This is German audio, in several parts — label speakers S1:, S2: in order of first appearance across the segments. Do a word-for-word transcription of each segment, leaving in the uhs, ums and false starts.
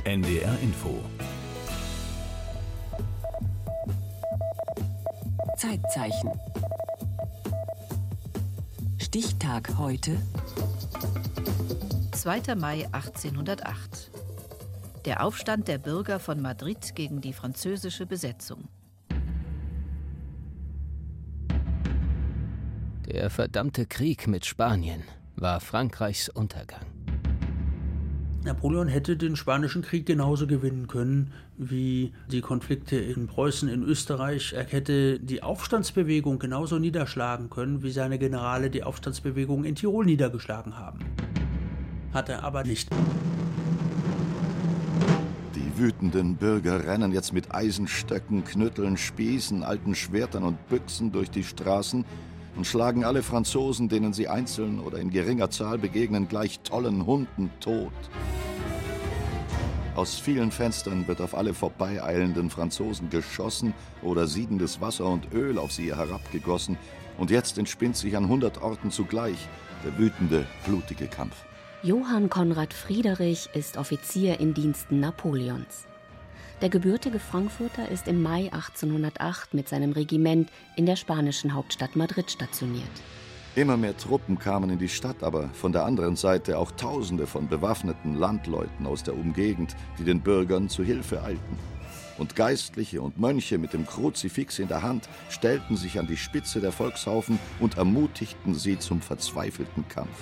S1: N D R Info.
S2: Zeitzeichen. Stichtag heute.
S3: zweiter Mai achtzehnhundertacht. Der Aufstand der Bürger von Madrid gegen die französische Besetzung.
S4: Der verdammte Krieg mit Spanien war Frankreichs Untergang.
S5: Napoleon hätte den Spanischen Krieg genauso gewinnen können wie die Konflikte in Preußen, in Österreich. Er hätte die Aufstandsbewegung genauso niederschlagen können, wie seine Generale die Aufstandsbewegung in Tirol niedergeschlagen haben. Hat er aber nicht.
S6: Die wütenden Bürger rennen jetzt mit Eisenstöcken, Knütteln, Spießen, alten Schwertern und Büchsen durch die Straßen und schlagen alle Franzosen, denen sie einzeln oder in geringer Zahl begegnen, gleich tollen Hunden tot. Aus vielen Fenstern wird auf alle vorbeieilenden Franzosen geschossen oder siedendes Wasser und Öl auf sie herabgegossen. Und jetzt entspinnt sich an hundert Orten zugleich der wütende, blutige Kampf.
S7: Johann Conrad Friederich ist Offizier in Diensten Napoleons. Der gebürtige Frankfurter ist im Mai achtzehnhundertacht mit seinem Regiment in der spanischen Hauptstadt Madrid stationiert.
S6: Immer mehr Truppen kamen in die Stadt, aber von der anderen Seite auch Tausende von bewaffneten Landleuten aus der Umgegend, die den Bürgern zu Hilfe eilten. Und Geistliche und Mönche mit dem Kruzifix in der Hand stellten sich an die Spitze der Volkshaufen und ermutigten sie zum verzweifelten Kampf.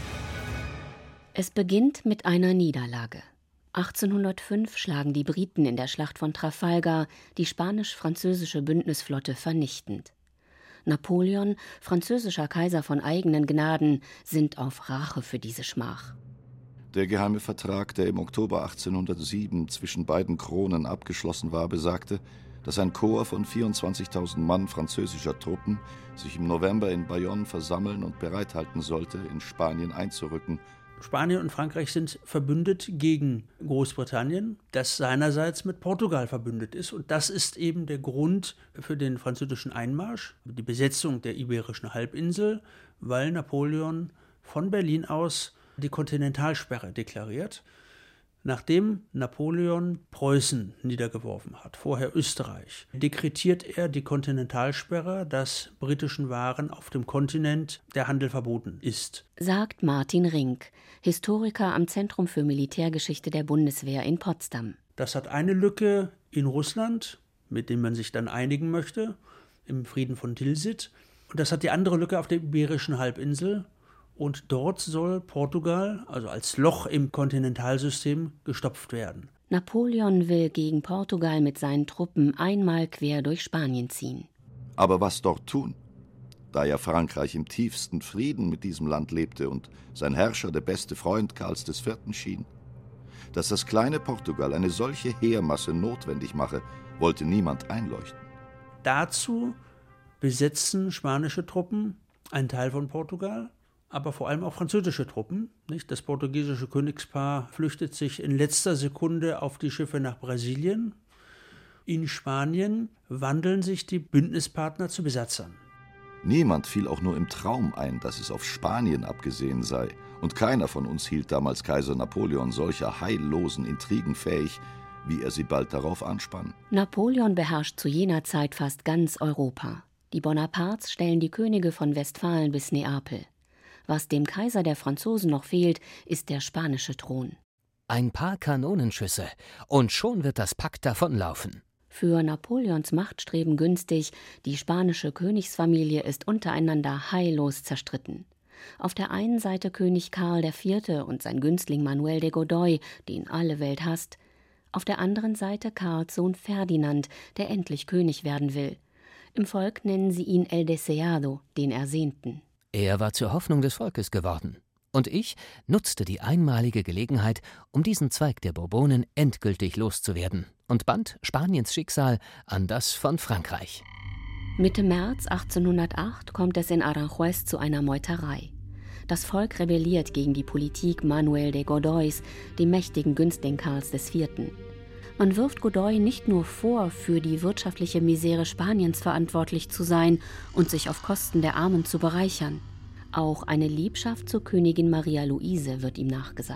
S7: Es beginnt mit einer Niederlage. achtzehnhundertfünf schlagen die Briten in der Schlacht von Trafalgar die spanisch-französische Bündnisflotte vernichtend. Napoleon, französischer Kaiser von eigenen Gnaden, sinnt auf Rache für diese Schmach.
S6: Der geheime Vertrag, der im Oktober achtzehnhundertsieben zwischen beiden Kronen abgeschlossen war, besagte, dass ein Korps von vierundzwanzigtausend Mann französischer Truppen sich im November in Bayonne versammeln und bereithalten sollte, in Spanien einzurücken.
S5: Spanien und Frankreich sind verbündet gegen Großbritannien, das seinerseits mit Portugal verbündet ist. Und das ist eben der Grund für den französischen Einmarsch, die Besetzung der Iberischen Halbinsel, weil Napoleon von Berlin aus die Kontinentalsperre deklariert. Nachdem Napoleon Preußen niedergeworfen hat, vorher Österreich, dekretiert er die Kontinentalsperre, dass britischen Waren auf dem Kontinent der Handel verboten ist.
S7: Sagt Martin Rink, Historiker am Zentrum für Militärgeschichte der Bundeswehr in Potsdam.
S5: Das hat eine Lücke in Russland, mit dem man sich dann einigen möchte, im Frieden von Tilsit. Und das hat die andere Lücke auf der Iberischen Halbinsel. Und dort soll Portugal, also als Loch im Kontinentalsystem, gestopft werden.
S7: Napoleon will gegen Portugal mit seinen Truppen einmal quer durch Spanien ziehen.
S6: Aber was dort tun? Da ja Frankreich im tiefsten Frieden mit diesem Land lebte und sein Herrscher der beste Freund Karls der Vierten schien. Dass das kleine Portugal eine solche Heermasse notwendig mache, wollte niemand einleuchten.
S5: Dazu besetzen spanische Truppen einen Teil von Portugal, aber vor allem auch französische Truppen. Nicht? Das portugiesische Königspaar flüchtet sich in letzter Sekunde auf die Schiffe nach Brasilien. In Spanien wandeln sich die Bündnispartner zu Besatzern.
S6: Niemand fiel auch nur im Traum ein, dass es auf Spanien abgesehen sei. Und keiner von uns hielt damals Kaiser Napoleon solcher heillosen Intrigen fähig, wie er sie bald darauf anspann.
S7: Napoleon beherrscht zu jener Zeit fast ganz Europa. Die Bonapartes stellen die Könige von Westfalen bis Neapel. Was dem Kaiser der Franzosen noch fehlt, ist der spanische Thron.
S4: Ein paar Kanonenschüsse und schon wird das Pack davonlaufen.
S7: Für Napoleons Machtstreben günstig, die spanische Königsfamilie ist untereinander heillos zerstritten. Auf der einen Seite König Karl der Vierte und sein Günstling Manuel de Godoy, den alle Welt hasst. Auf der anderen Seite Karls Sohn Ferdinand, der endlich König werden will. Im Volk nennen sie ihn El Deseado, den Ersehnten.
S4: Er war zur Hoffnung des Volkes geworden. Und ich nutzte die einmalige Gelegenheit, um diesen Zweig der Bourbonen endgültig loszuwerden und band Spaniens Schicksal an das von Frankreich.
S7: Mitte März achtzehnhundertacht kommt es in Aranjuez zu einer Meuterei. Das Volk rebelliert gegen die Politik Manuel de Godoys, dem mächtigen Günstling Karls des Vierten. Man wirft Godoy nicht nur vor, für die wirtschaftliche Misere Spaniens verantwortlich zu sein und sich auf Kosten der Armen zu bereichern. Auch eine Liebschaft zur Königin Maria Luise wird ihm nachgesagt.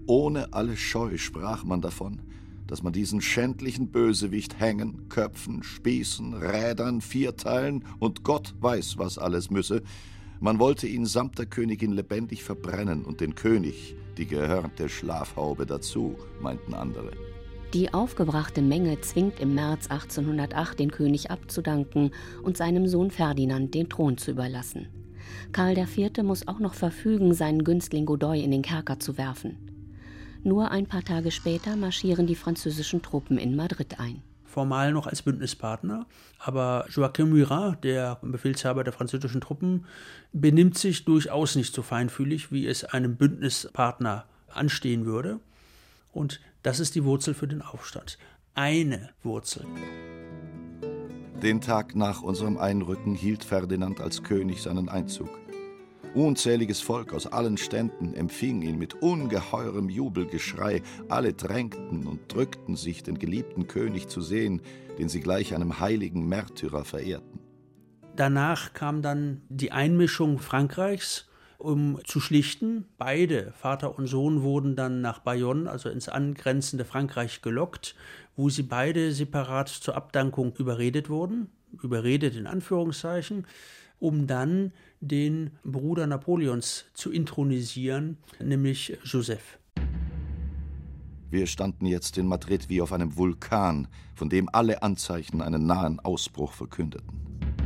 S6: ohne alle Scheu sprach man davon, dass man diesen schändlichen Bösewicht hängen, köpfen, spießen, rädern, vierteilen und Gott weiß, was alles müsse. Man wollte ihn samt der Königin lebendig verbrennen und den König, die gehörnte Schlafhaube dazu, meinten andere.
S7: Die aufgebrachte Menge zwingt im März achtzehnhundertacht den König abzudanken und seinem Sohn Ferdinand den Thron zu überlassen. Karl der Vierte muss auch noch verfügen, seinen Günstling Godoy in den Kerker zu werfen. Nur ein paar Tage später marschieren die französischen Truppen in Madrid ein.
S5: Formal noch als Bündnispartner, aber Joachim Murat, der Befehlshaber der französischen Truppen, benimmt sich durchaus nicht so feinfühlig, wie es einem Bündnispartner anstehen würde. Und das ist die Wurzel für den Aufstand. Eine Wurzel.
S6: Den Tag nach unserem Einrücken hielt Ferdinand als König seinen Einzug. Unzähliges Volk aus allen Ständen empfing ihn mit ungeheurem Jubelgeschrei. Alle drängten und drückten sich, den geliebten König zu sehen, den sie gleich einem heiligen Märtyrer verehrten.
S5: Danach kam dann die Einmischung Frankreichs, um zu schlichten. Beide, Vater und Sohn, wurden dann nach Bayonne, also ins angrenzende Frankreich, gelockt, wo sie beide separat zur Abdankung überredet wurden, überredet in Anführungszeichen, um dann den Bruder Napoleons zu intronisieren, nämlich Joseph.
S6: Wir standen jetzt in Madrid wie auf einem Vulkan, von dem alle Anzeichen einen nahen Ausbruch verkündeten.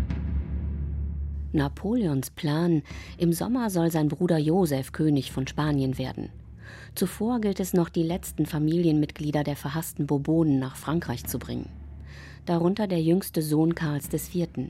S7: Napoleons Plan: Im Sommer soll sein Bruder Joseph König von Spanien werden. Zuvor gilt es noch, die letzten Familienmitglieder der verhassten Bourbonen nach Frankreich zu bringen. Darunter der jüngste Sohn Karls des Vierten.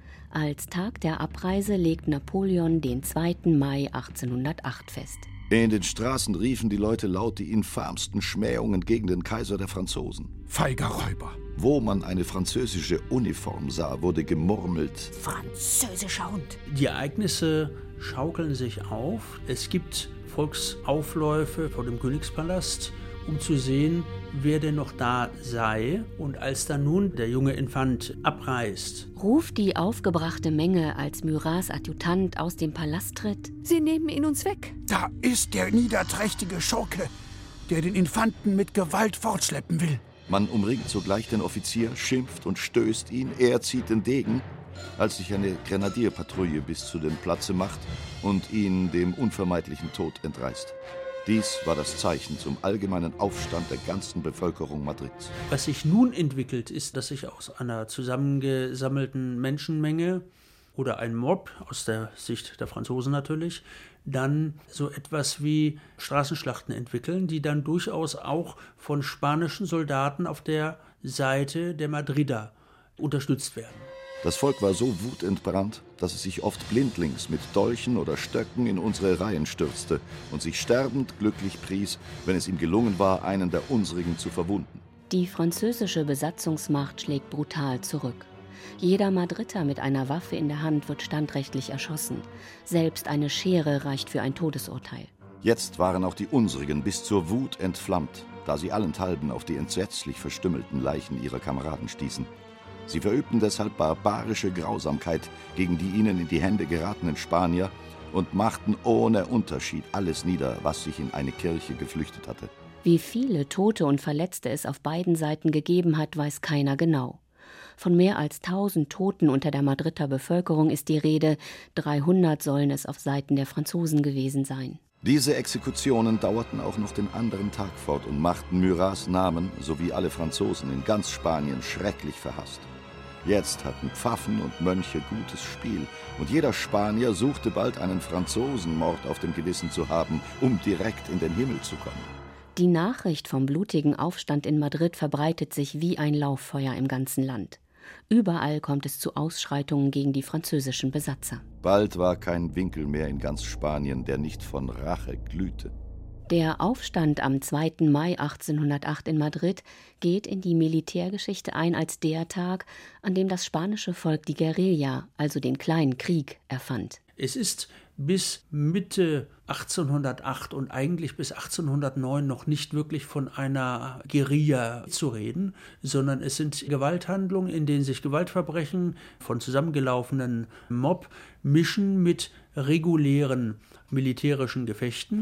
S7: Als Tag der Abreise legt Napoleon den zweiten Mai achtzehnhundertacht fest.
S6: In den Straßen riefen die Leute laut die infamsten Schmähungen gegen den Kaiser der Franzosen.
S1: Feiger Räuber!
S6: Wo man eine französische Uniform sah, wurde gemurmelt:
S2: Französischer Hund.
S5: Die Ereignisse schaukeln sich auf. Es gibt Volksaufläufe vor dem Königspalast, um zu sehen, wer denn noch da sei. Und als dann nun der junge Infant abreist,
S7: ruft die aufgebrachte Menge, als Murats Adjutant aus dem Palast tritt:
S2: Sie nehmen ihn uns weg.
S1: Da ist der niederträchtige Schurke, der den Infanten mit Gewalt fortschleppen will.
S6: Man umringt sogleich den Offizier, schimpft und stößt ihn, er zieht den Degen, als sich eine Grenadierpatrouille bis zu dem Platze macht und ihn dem unvermeidlichen Tod entreißt. Dies war das Zeichen zum allgemeinen Aufstand der ganzen Bevölkerung Madrids.
S5: Was sich nun entwickelt, ist, dass sich aus einer zusammengesammelten Menschenmenge oder ein Mob, aus der Sicht der Franzosen natürlich, dann so etwas wie Straßenschlachten entwickeln, die dann durchaus auch von spanischen Soldaten auf der Seite der Madrider unterstützt werden.
S6: Das Volk war so wutentbrannt, dass es sich oft blindlings mit Dolchen oder Stöcken in unsere Reihen stürzte und sich sterbend glücklich pries, wenn es ihm gelungen war, einen der unsrigen zu verwunden.
S7: Die französische Besatzungsmacht schlägt brutal zurück. Jeder Madrider mit einer Waffe in der Hand wird standrechtlich erschossen. Selbst eine Schere reicht für ein Todesurteil.
S6: Jetzt waren auch die unsrigen bis zur Wut entflammt, da sie allenthalben auf die entsetzlich verstümmelten Leichen ihrer Kameraden stießen. Sie verübten deshalb barbarische Grausamkeit gegen die ihnen in die Hände geratenen Spanier und machten ohne Unterschied alles nieder, was sich in eine Kirche geflüchtet hatte.
S7: Wie viele Tote und Verletzte es auf beiden Seiten gegeben hat, weiß keiner genau. Von mehr als tausend Toten unter der Madrider Bevölkerung ist die Rede, dreihundert sollen es auf Seiten der Franzosen gewesen sein.
S6: Diese Exekutionen dauerten auch noch den anderen Tag fort und machten Murats Namen sowie alle Franzosen in ganz Spanien schrecklich verhasst. Jetzt hatten Pfaffen und Mönche gutes Spiel und jeder Spanier suchte bald einen Franzosenmord auf dem Gewissen zu haben, um direkt in den Himmel zu kommen.
S7: Die Nachricht vom blutigen Aufstand in Madrid verbreitet sich wie ein Lauffeuer im ganzen Land. Überall kommt es zu Ausschreitungen gegen die französischen Besatzer.
S6: Bald war kein Winkel mehr in ganz Spanien, der nicht von Rache glühte.
S7: Der Aufstand am zweiten Mai achtzehnhundertacht in Madrid geht in die Militärgeschichte ein als der Tag, an dem das spanische Volk die Guerilla, also den kleinen Krieg, erfand.
S5: Es ist bis Mitte achtzehnhundertacht und eigentlich bis achtzehnhundertneun noch nicht wirklich von einer Guerilla zu reden, sondern es sind Gewalthandlungen, in denen sich Gewaltverbrechen von zusammengelaufenen Mob mischen mit regulären militärischen Gefechten.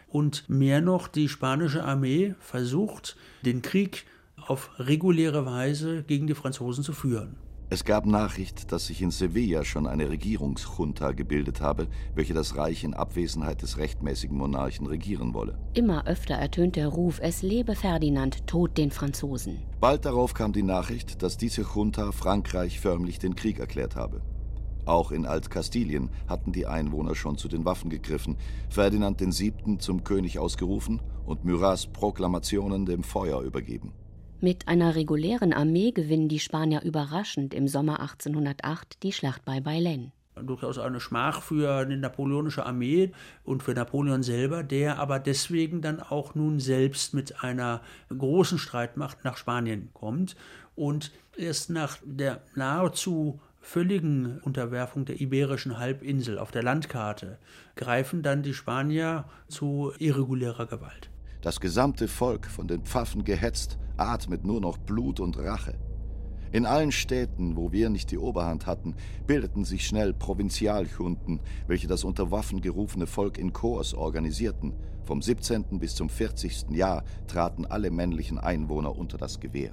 S5: Und mehr noch, die spanische Armee versucht, den Krieg auf reguläre Weise gegen die Franzosen zu führen.
S6: Es gab Nachricht, dass sich in Sevilla schon eine Regierungsjunta gebildet habe, welche das Reich in Abwesenheit des rechtmäßigen Monarchen regieren wolle.
S7: Immer öfter ertönt der Ruf, es lebe Ferdinand, tot den Franzosen.
S6: Bald darauf kam die Nachricht, dass diese Junta Frankreich förmlich den Krieg erklärt habe. Auch in Altkastilien hatten die Einwohner schon zu den Waffen gegriffen, Ferdinand der Siebte zum König ausgerufen und Murats Proklamationen dem Feuer übergeben.
S7: Mit einer regulären Armee gewinnen die Spanier überraschend im Sommer achtzehnhundertacht die Schlacht bei Bailén.
S5: Durchaus eine Schmach für eine napoleonische Armee und für Napoleon selber, der aber deswegen dann auch nun selbst mit einer großen Streitmacht nach Spanien kommt. Und erst nach der nahezu völligen Unterwerfung der iberischen Halbinsel auf der Landkarte greifen dann die Spanier zu irregulärer Gewalt.
S6: Das gesamte Volk, von den Pfaffen gehetzt, atmet nur noch Blut und Rache. In allen Städten, wo wir nicht die Oberhand hatten, bildeten sich schnell Provinzialjunten, welche das unter Waffen gerufene Volk in Korps organisierten. Vom siebzehnten bis zum vierzigsten Jahr traten alle männlichen Einwohner unter das Gewehr.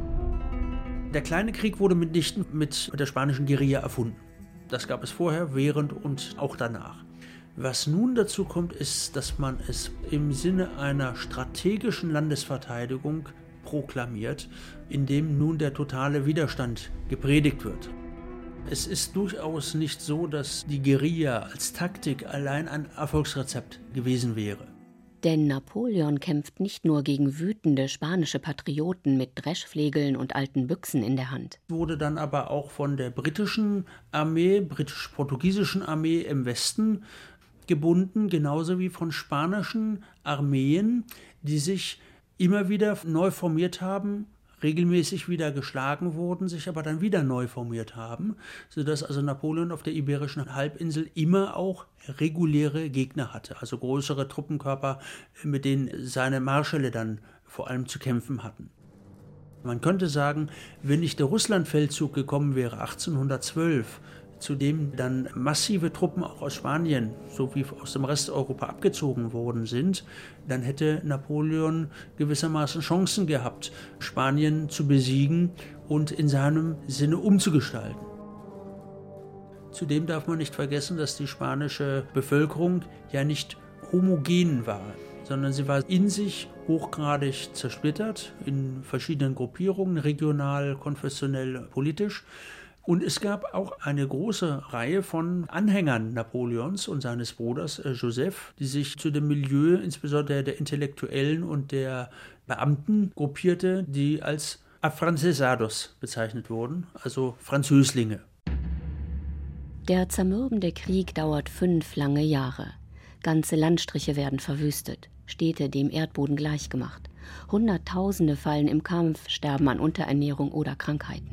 S5: Der kleine Krieg wurde mitnichten mit der spanischen Guerilla erfunden. Das gab es vorher, während und auch danach. Was nun dazu kommt, ist, dass man es im Sinne einer strategischen Landesverteidigung proklamiert, indem nun der totale Widerstand gepredigt wird. Es ist durchaus nicht so, dass die Guerilla als Taktik allein ein Erfolgsrezept gewesen wäre.
S7: Denn Napoleon kämpft nicht nur gegen wütende spanische Patrioten mit Dreschflegeln und alten Büchsen in der Hand.
S5: Wurde dann aber auch von der britischen Armee, britisch-portugiesischen Armee im Westen gebunden, genauso wie von spanischen Armeen, die sich immer wieder neu formiert haben, regelmäßig wieder geschlagen wurden, sich aber dann wieder neu formiert haben, sodass also Napoleon auf der iberischen Halbinsel immer auch reguläre Gegner hatte, also größere Truppenkörper, mit denen seine Marschälle dann vor allem zu kämpfen hatten. Man könnte sagen, wenn nicht der Russlandfeldzug gekommen wäre, achtzehnhundertzwölf, zu dem dann massive Truppen auch aus Spanien sowie aus dem Rest Europa abgezogen worden sind, dann hätte Napoleon gewissermaßen Chancen gehabt, Spanien zu besiegen und in seinem Sinne umzugestalten. Zudem darf man nicht vergessen, dass die spanische Bevölkerung ja nicht homogen war, sondern sie war in sich hochgradig zersplittert in verschiedenen Gruppierungen, regional, konfessionell, politisch. Und es gab auch eine große Reihe von Anhängern Napoleons und seines Bruders äh, Joseph, die sich zu dem Milieu, insbesondere der Intellektuellen und der Beamten, gruppierte, die als Afrancesados bezeichnet wurden, also Französlinge.
S7: Der zermürbende Krieg dauert fünf lange Jahre. Ganze Landstriche werden verwüstet, Städte dem Erdboden gleichgemacht. Hunderttausende fallen im Kampf, sterben an Unterernährung oder Krankheiten.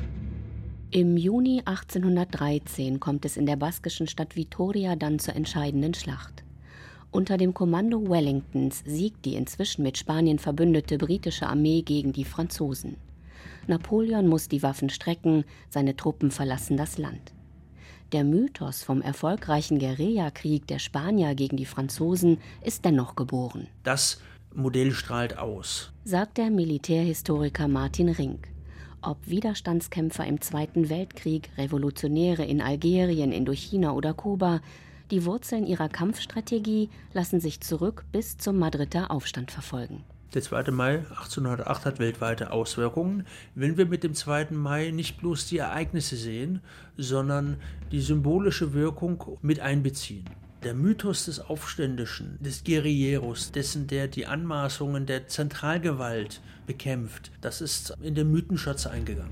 S7: Im Juni achtzehnhundertdreizehn kommt es in der baskischen Stadt Vitoria dann zur entscheidenden Schlacht. Unter dem Kommando Wellingtons siegt die inzwischen mit Spanien verbündete britische Armee gegen die Franzosen. Napoleon muss die Waffen strecken, seine Truppen verlassen das Land. Der Mythos vom erfolgreichen Guerillakrieg der Spanier gegen die Franzosen ist dennoch geboren.
S5: Das Modell strahlt aus,
S7: sagt der Militärhistoriker Martin Rink. Ob Widerstandskämpfer im Zweiten Weltkrieg, Revolutionäre in Algerien, Indochina oder Kuba, die Wurzeln ihrer Kampfstrategie lassen sich zurück bis zum Madrider Aufstand verfolgen.
S5: Der zweite Mai achtzehnhundertacht hat weltweite Auswirkungen. Wenn wir mit dem zweiten Mai nicht bloß die Ereignisse sehen, sondern die symbolische Wirkung mit einbeziehen. Der Mythos des Aufständischen, des Guerilleros, dessen, der die Anmaßungen der Zentralgewalt bekämpft, das ist in den Mythenschatz eingegangen.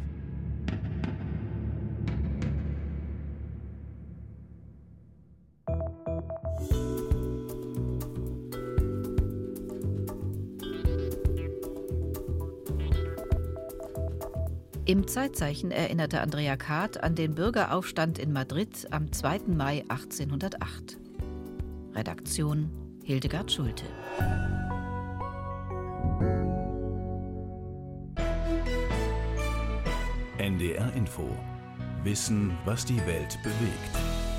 S3: Im Zeitzeichen erinnerte Andrea Kath an den Bürgeraufstand in Madrid am zweiten Mai achtzehnhundertacht. Redaktion Hildegard Schulte.
S8: N D R Info. Wissen, was die Welt bewegt.